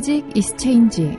뮤직 is change.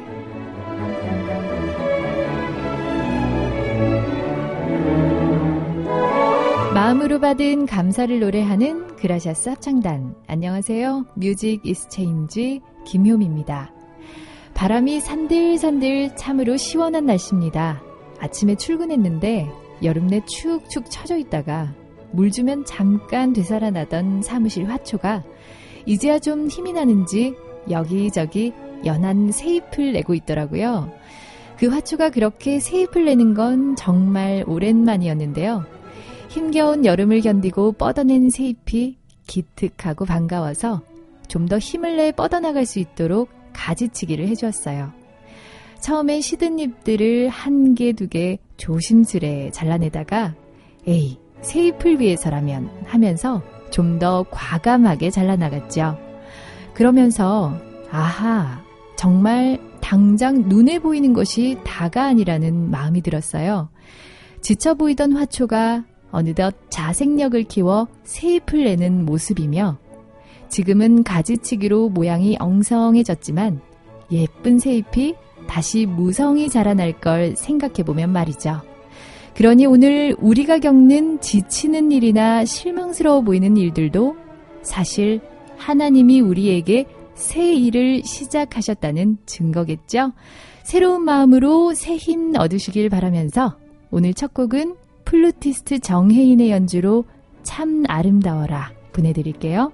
마음으로 받은 감사를 노래하는 그라샤스 합창단. 안녕하세요. 뮤직 is change 김효미입니다. 바람이 산들산들 참으로 시원한 날씨입니다. 아침에 출근했는데 여름내 축축 처져 있다가 물 주면 잠깐 되살아나던 사무실 화초가 이제야 좀 힘이 나는지 여기저기 연한 새잎을 내고 있더라고요. 그 화초가 그렇게 새잎을 내는 건 정말 오랜만이었는데요. 힘겨운 여름을 견디고 뻗어낸 새잎이 기특하고 반가워서 좀 더 힘을 내 뻗어나갈 수 있도록 가지치기를 해주었어요. 처음엔 시든 잎들을 한 개, 두 개 조심스레 잘라내다가 에이, 새잎을 위해서라면 하면서 좀 더 과감하게 잘라나갔죠. 그러면서 아하, 정말 당장 눈에 보이는 것이 다가 아니라는 마음이 들었어요. 지쳐 보이던 화초가 어느덧 자생력을 키워 새잎을 내는 모습이며 지금은 가지치기로 모양이 엉성해졌지만 예쁜 새잎이 다시 무성히 자라날 걸 생각해보면 말이죠. 그러니 오늘 우리가 겪는 지치는 일이나 실망스러워 보이는 일들도 사실 하나님이 우리에게 새 일을 시작하셨다는 증거겠죠. 새로운 마음으로 새 힘 얻으시길 바라면서 오늘 첫 곡은 플루티스트 정혜인의 연주로 참 아름다워라 보내드릴게요.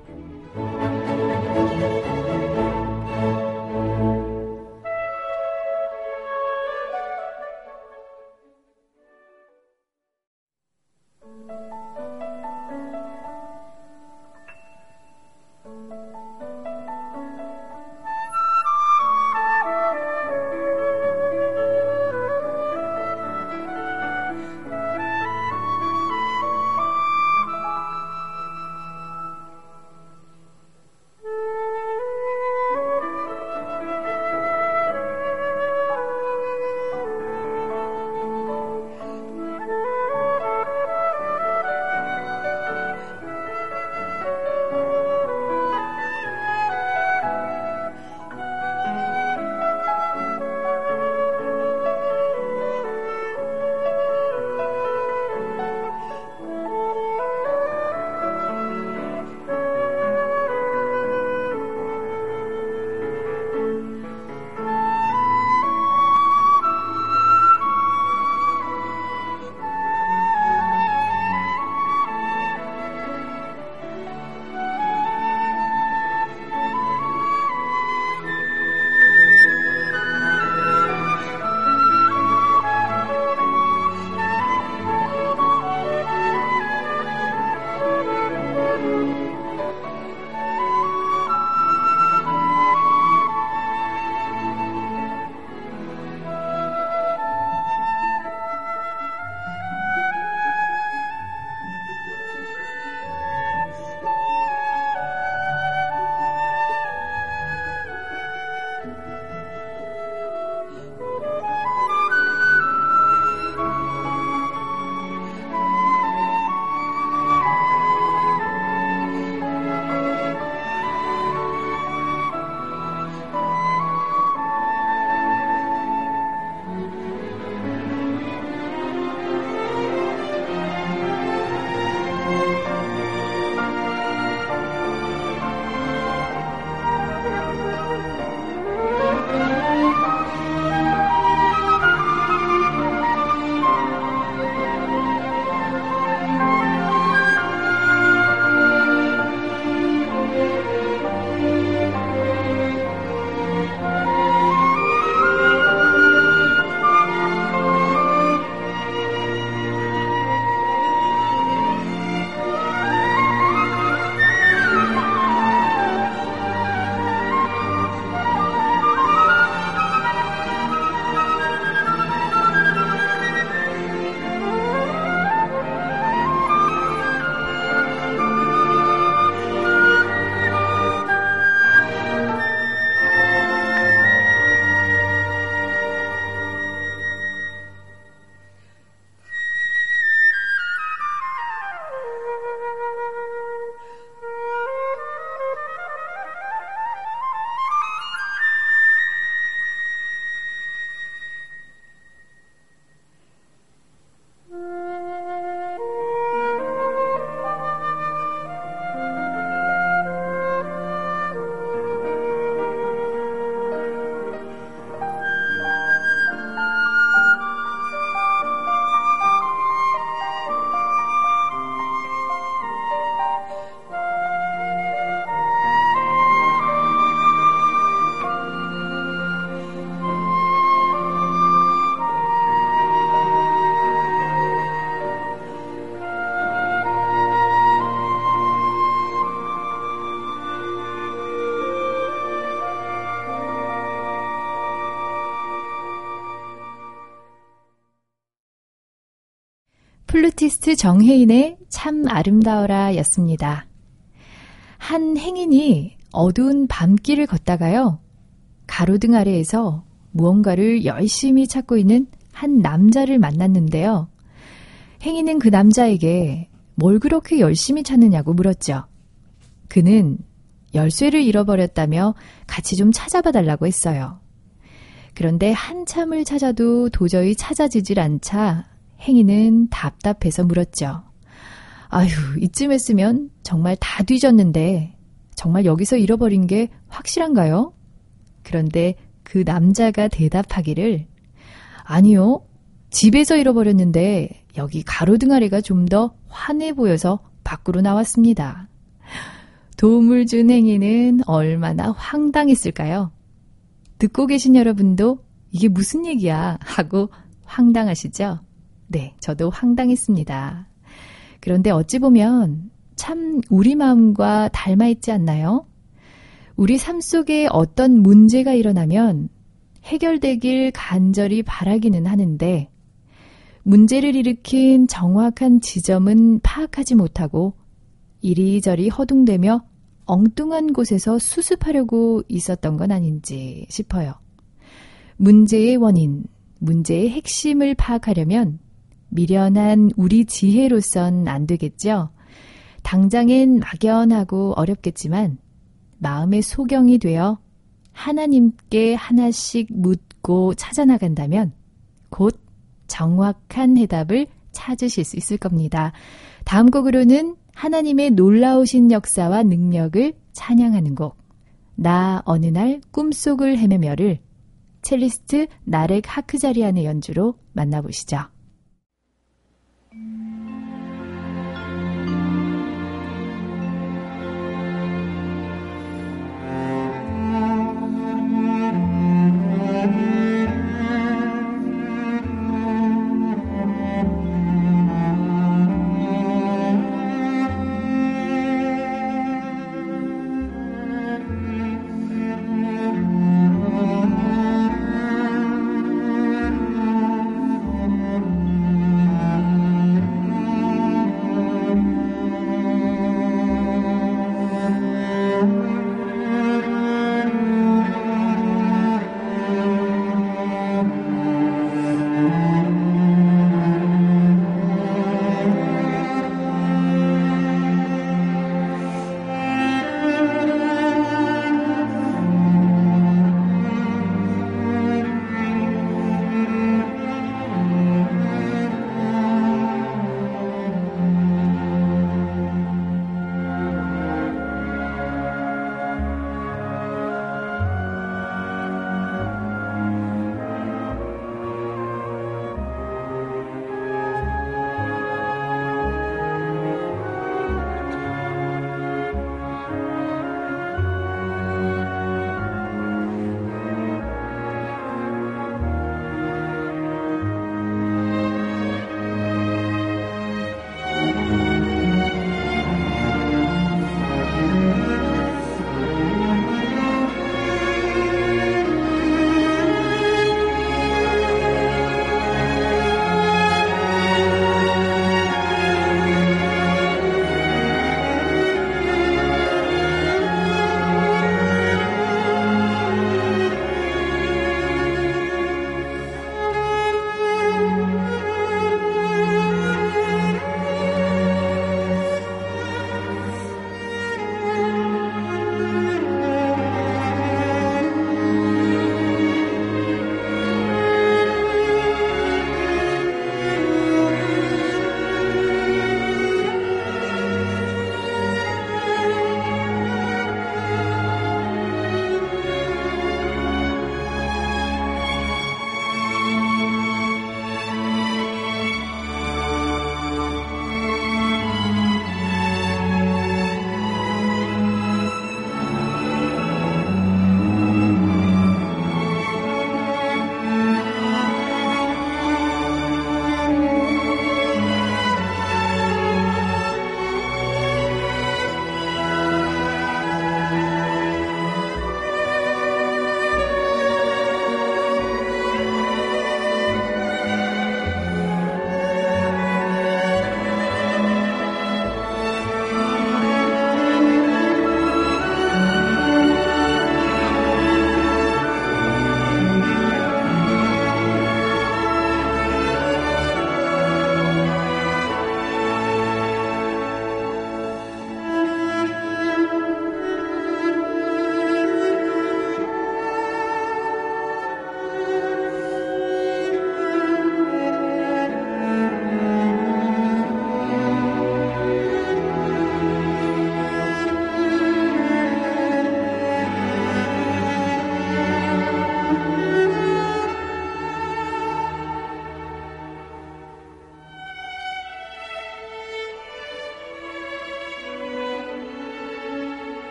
플루티스트 정혜인의 참 아름다워라 였습니다. 한 행인이 어두운 밤길을 걷다가요. 가로등 아래에서 무언가를 열심히 찾고 있는 한 남자를 만났는데요. 행인은 그 남자에게 뭘 그렇게 열심히 찾느냐고 물었죠. 그는 열쇠를 잃어버렸다며 같이 좀 찾아봐 달라고 했어요. 그런데 한참을 찾아도 도저히 찾아지질 않자 행인은 답답해서 물었죠. 아휴, 이쯤 했으면 정말 다 뒤졌는데 정말 여기서 잃어버린 게 확실한가요? 그런데 그 남자가 대답하기를 아니요, 집에서 잃어버렸는데 여기 가로등 아래가 좀 더 환해 보여서 밖으로 나왔습니다. 도움을 준 행인은 얼마나 황당했을까요? 듣고 계신 여러분도 이게 무슨 얘기야 하고 황당하시죠? 네, 저도 황당했습니다. 그런데 어찌 보면 참 우리 마음과 닮아 있지 않나요? 우리 삶 속에 어떤 문제가 일어나면 해결되길 간절히 바라기는 하는데 문제를 일으킨 정확한 지점은 파악하지 못하고 이리저리 허둥대며 엉뚱한 곳에서 수습하려고 있었던 건 아닌지 싶어요. 문제의 원인, 문제의 핵심을 파악하려면 미련한 우리 지혜로선 안 되겠죠. 당장엔 막연하고 어렵겠지만 마음의 소경이 되어 하나님께 하나씩 묻고 찾아나간다면 곧 정확한 해답을 찾으실 수 있을 겁니다. 다음 곡으로는 하나님의 놀라우신 역사와 능력을 찬양하는 곡 나 어느 날 꿈속을 헤매며를 첼리스트 나렉 하크자리안의 연주로 만나보시죠.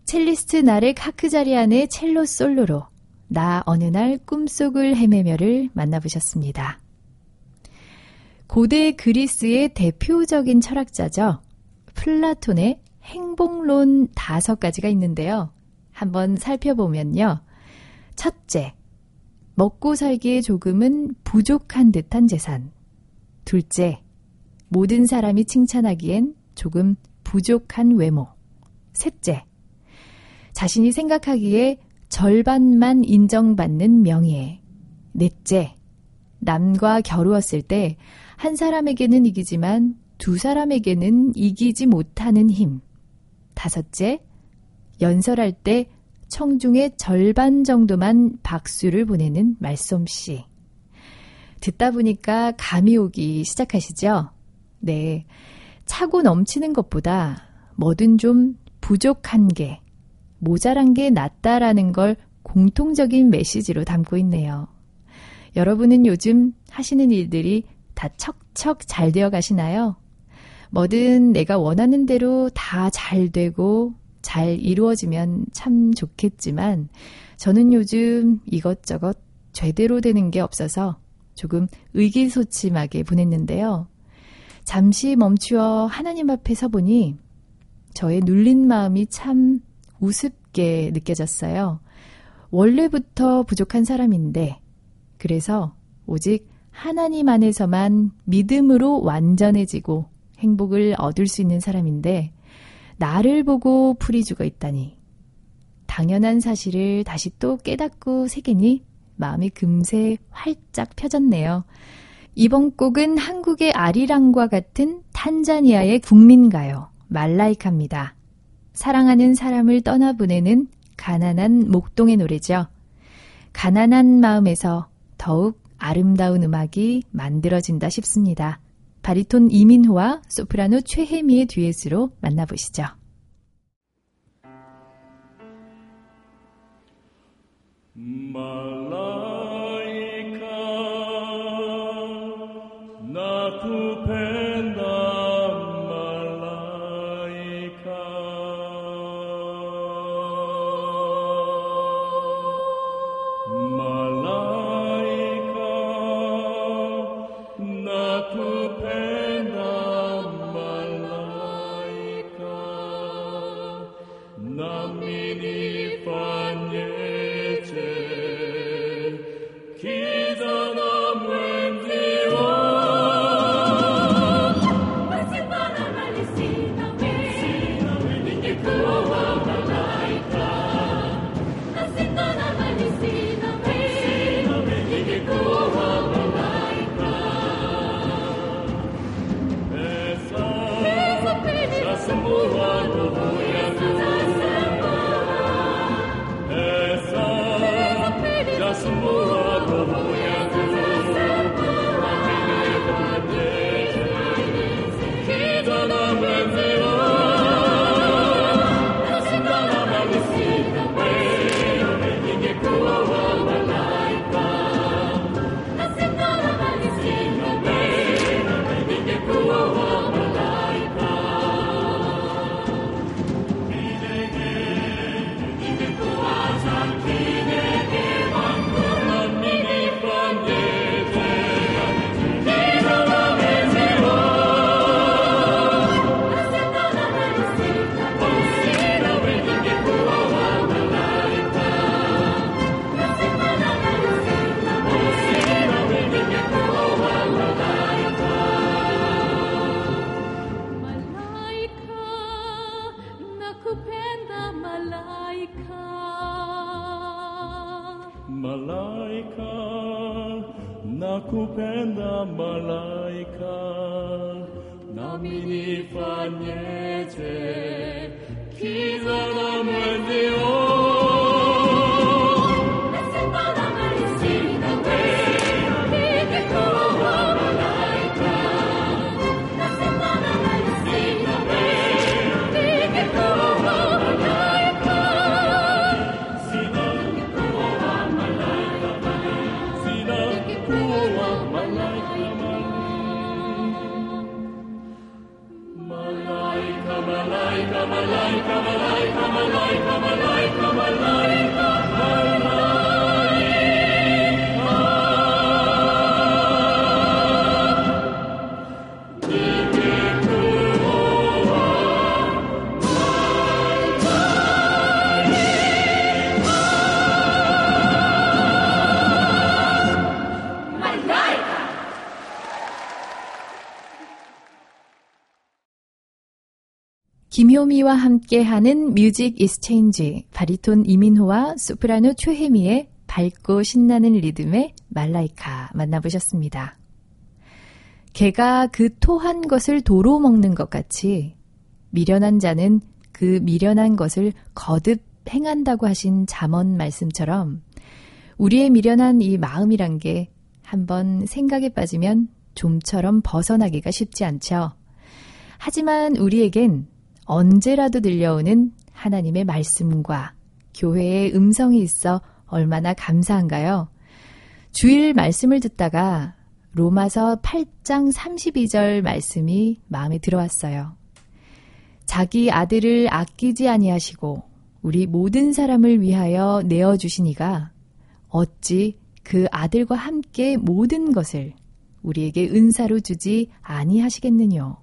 첼리스트 나렉 하크자리안의 첼로 솔로로 나 어느 날 꿈속을 헤매며를 만나보셨습니다. 고대 그리스의 대표적인 철학자죠. 플라톤의 행복론 5가지가 있는데요. 한번 살펴보면요. 첫째, 먹고 살기에 조금은 부족한 듯한 재산. 둘째, 모든 사람이 칭찬하기엔 조금 부족한 외모. 셋째, 자신이 생각하기에 절반만 인정받는 명예. 넷째, 남과 겨루었을 때 한 사람에게는 이기지만 두 사람에게는 이기지 못하는 힘. 다섯째, 연설할 때 청중의 절반 정도만 박수를 보내는 말솜씨. 듣다 보니까 감이 오기 시작하시죠? 네, 차고 넘치는 것보다 뭐든 좀 부족한 게, 모자란 게 낫다라는 걸 공통적인 메시지로 담고 있네요. 여러분은 요즘 하시는 일들이 다 척척 잘 되어 가시나요? 뭐든 내가 원하는 대로 다 잘 되고 잘 이루어지면 참 좋겠지만 저는 요즘 이것저것 제대로 되는 게 없어서 조금 의기소침하게 보냈는데요. 잠시 멈추어 하나님 앞에 서보니 저의 눌린 마음이 참 우습게 느껴졌어요. 원래부터 부족한 사람인데 그래서 오직 하나님 안에서만 믿음으로 완전해지고 행복을 얻을 수 있는 사람인데 나를 보고 풀이 죽어 있다니. 당연한 사실을 다시 또 깨닫고 새기니 마음이 금세 활짝 펴졌네요. 이번 곡은 한국의 아리랑과 같은 탄자니아의 국민가요 말라이카입니다. 사랑하는 사람을 떠나보내는 가난한 목동의 노래죠. 가난한 마음에서 더욱 아름다운 음악이 만들어진다 싶습니다. 바리톤 이민호와 소프라노 최혜미의 듀엣으로 만나보시죠. 말라이카 nakupenda malaika malaika nakupenda malaika namini fanyeche kizana mwenziwa wasipana malisina we ningekuwa malaika wasipana malisina we ningekuwa malaika esa semua roho yangu esa semua roho yangu kijana mwenziwa wasipana malisina we ningekuwa malaika wasipana malisina we ningekuwa malaika ningekuwa zamkinege wangu namini fanyeje kijana mwenziwa wasipana malisina we ningekuwa malaika wasipana malisina we ningekuwa malaika Malaika, nakupenda malaika. Malaika, nakupenda malaika, nami nifanyeje kijana mwenzio. Wasipana malisina we, ningekuwa malaika. Wasipana malisina we, ningekuwa malaika. Sina kuwa malaika, malaika. 김효미와 함께하는 뮤직 이스 체인지, 바리톤 이민호와 소프라노 최혜미의 밝고 신나는 리듬의 말라이카 만나보셨습니다. 개가 그 토한 것을 도로 먹는 것 같이 미련한 자는 그 미련한 것을 거듭 행한다고 하신 잠언 말씀처럼 우리의 미련한 이 마음이란 게 한번 생각에 빠지면 좀처럼 벗어나기가 쉽지 않죠. 하지만 우리에겐 언제라도 들려오는 하나님의 말씀과 교회의 음성이 있어 얼마나 감사한가요? 주일 말씀을 듣다가 로마서 8장 32절 말씀이 마음에 들어왔어요. 자기 아들을 아끼지 아니하시고 우리 모든 사람을 위하여 내어주시니가 어찌 그 아들과 함께 모든 것을 우리에게 은사로 주지 아니하시겠느뇨.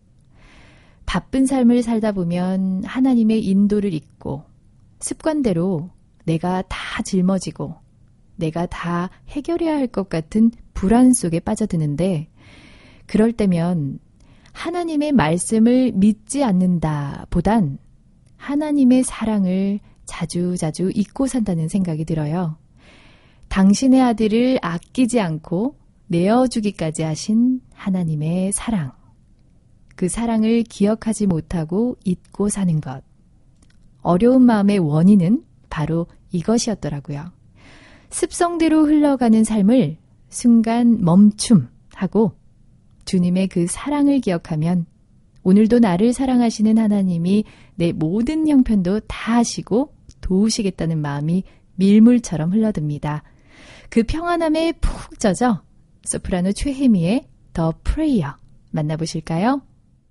바쁜 삶을 살다 보면 하나님의 인도를 잊고 습관대로 내가 다 짊어지고 내가 다 해결해야 할 것 같은 불안 속에 빠져드는데 그럴 때면 하나님의 말씀을 믿지 않는다 보단 하나님의 사랑을 자주자주 잊고 산다는 생각이 들어요. 당신의 아들을 아끼지 않고 내어주기까지 하신 하나님의 사랑. 그 사랑을 기억하지 못하고 잊고 사는 것. 어려운 마음의 원인은 바로 이것이었더라고요. 습성대로 흘러가는 삶을 순간 멈춤하고 주님의 그 사랑을 기억하면 오늘도 나를 사랑하시는 하나님이 내 모든 형편도 다 하시고 도우시겠다는 마음이 밀물처럼 흘러듭니다. 그 평안함에 푹 젖어 소프라노 최혜미의 더 프레이어 만나보실까요?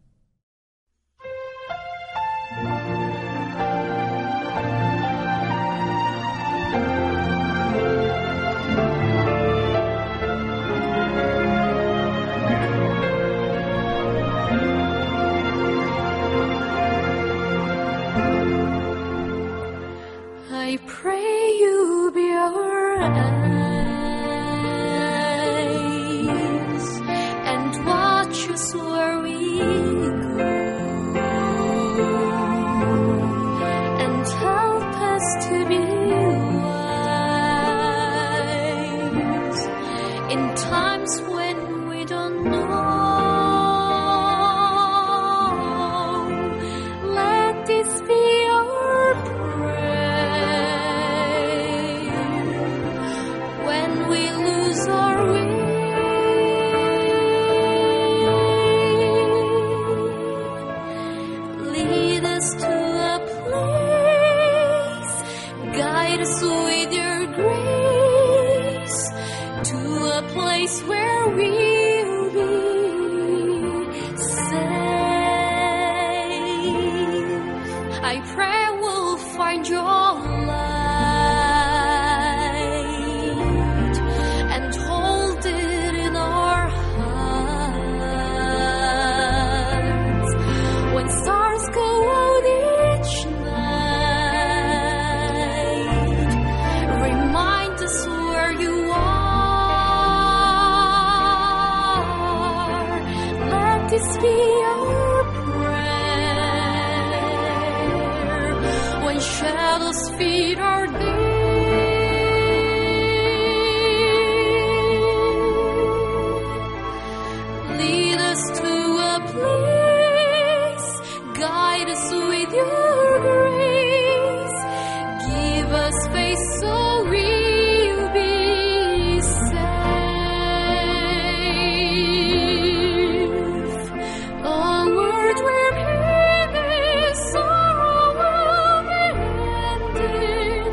I pray you be our eyes and watch us where we go and help us to be wise in times when we don't know. Let this be our prayer. When we lose our way, lead us to a place, guide us with your grace, to a place where we'll be safe. I pray we'll find your light and hold it in our hearts. When stars go out each night, remind us where you are. Let this be our prayer when shadows feed our day. Lead us to a place, guide us with your grace, give us faith so we'll be safe. A world where pain is sorrow will be ended,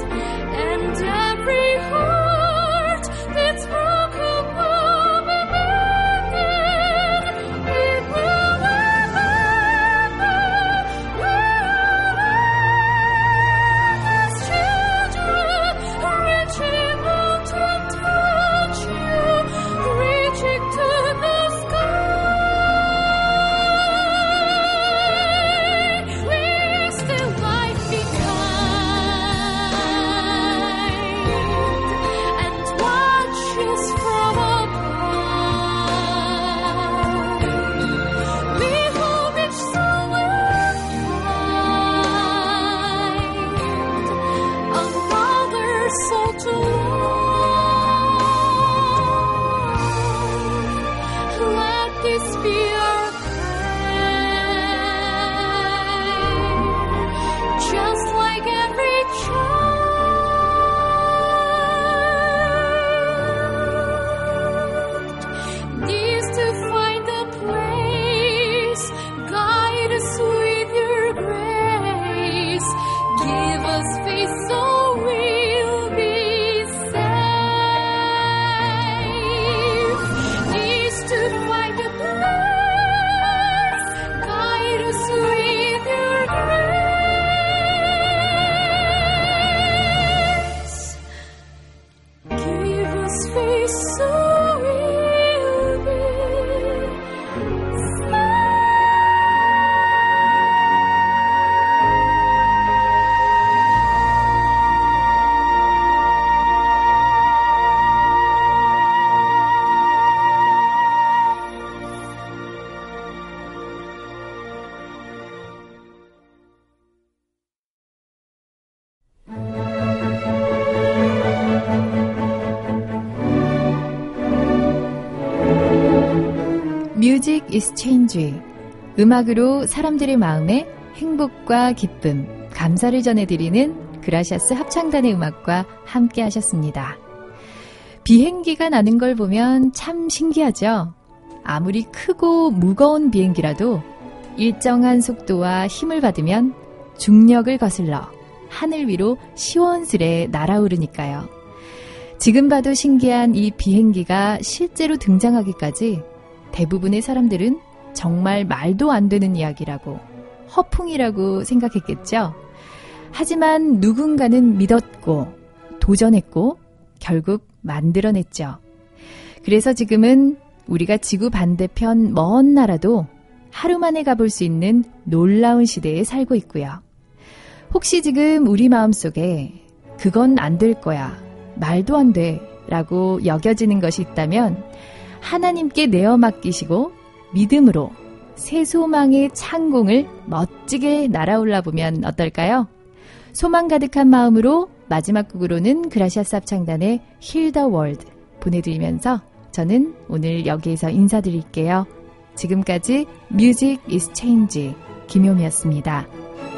is change. 음악으로 사람들의 마음에 행복과 기쁨, 감사를 전해드리는 그라시아스 합창단의 음악과 함께 하셨습니다. 비행기가 나는 걸 보면 참 신기하죠? 아무리 크고 무거운 비행기라도 일정한 속도와 힘을 받으면 중력을 거슬러 하늘 위로 시원스레 날아오르니까요. 지금 봐도 신기한 이 비행기가 실제로 등장하기까지 대부분의 사람들은 정말 말도 안 되는 이야기라고, 허풍이라고 생각했겠죠. 하지만 누군가는 믿었고 도전했고 결국 만들어냈죠. 그래서 지금은 우리가 지구 반대편 먼 나라도 하루 만에 가볼 수 있는 놀라운 시대에 살고 있고요. 혹시 지금 우리 마음속에 그건 안 될 거야, 말도 안 돼 라고 여겨지는 것이 있다면 하나님께 내어 맡기시고 믿음으로 새 소망의 창공을 멋지게 날아올라 보면 어떨까요? 소망 가득한 마음으로 마지막 곡으로는 그라시아스 합창단의 Heal the World 보내드리면서 저는 오늘 여기에서 인사드릴게요. 지금까지 Music is Change 김효미였습니다.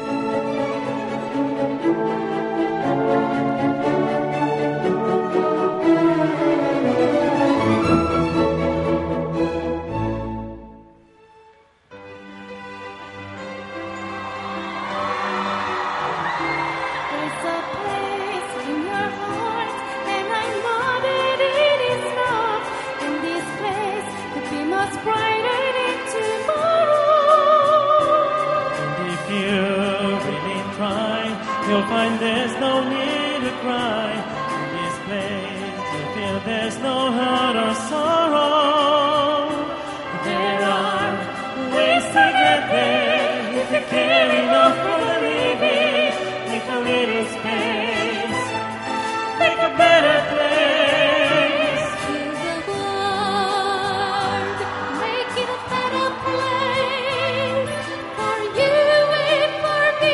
You'll find there's no need to cry. In this place, you'll feel there's no hurt or sorrow. There are ways to get there. If you care enough for the living, make a little space. Make a better place. To the world, make it a better place for you and for me.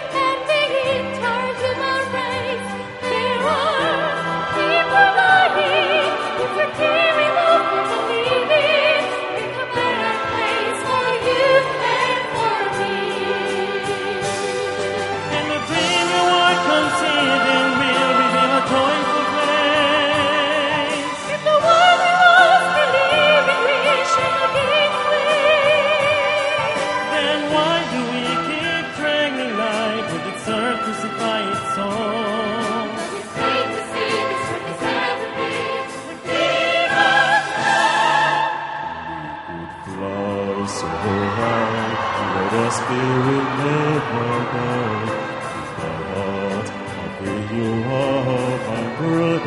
Spirit never go. Heart, how big you are, my brother.